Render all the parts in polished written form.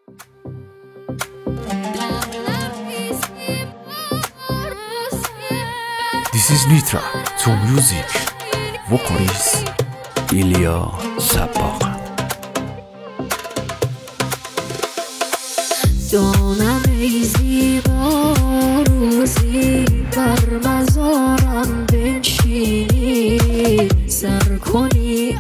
This is Nitra to music. Vocalist Ilya Sabaq. دانم ای زیبا روزی بر مزارم بنشینی، سر کنی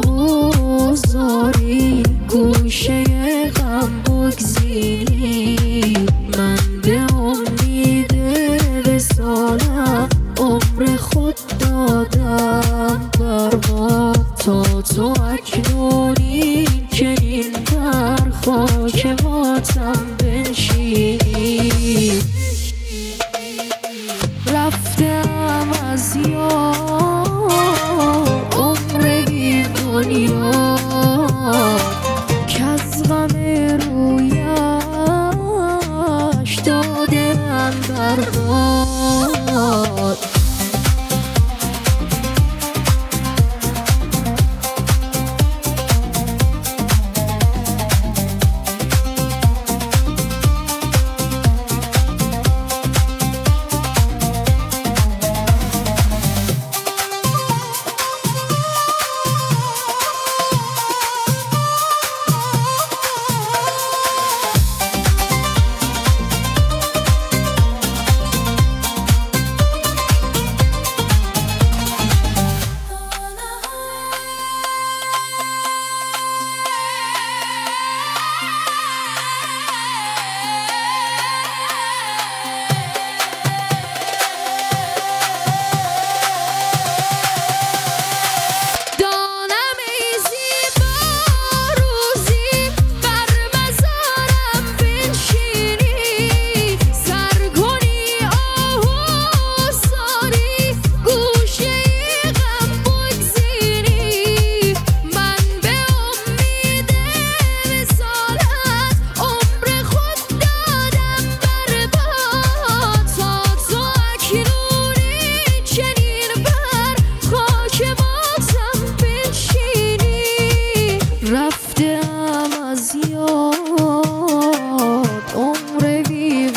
آهوزاری گوشه غم بگزینی. من به امید وصالت عمر خود دادم برباد، تا تو اکنونی چنین بر خاک وطن بنشینی. رفتم از یاد عمر بی بنیاد، کز غم رویش دادم برباد. رفتم از یاد عمر بی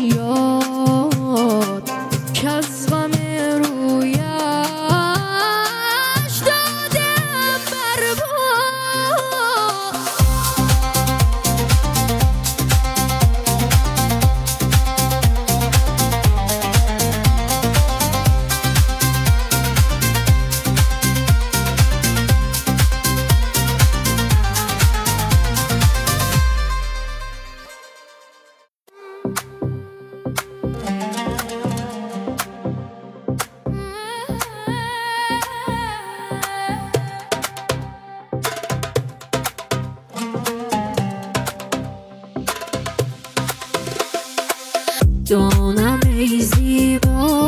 بنیاد، کز غم رویش دادم برباد. دانم ای زیبا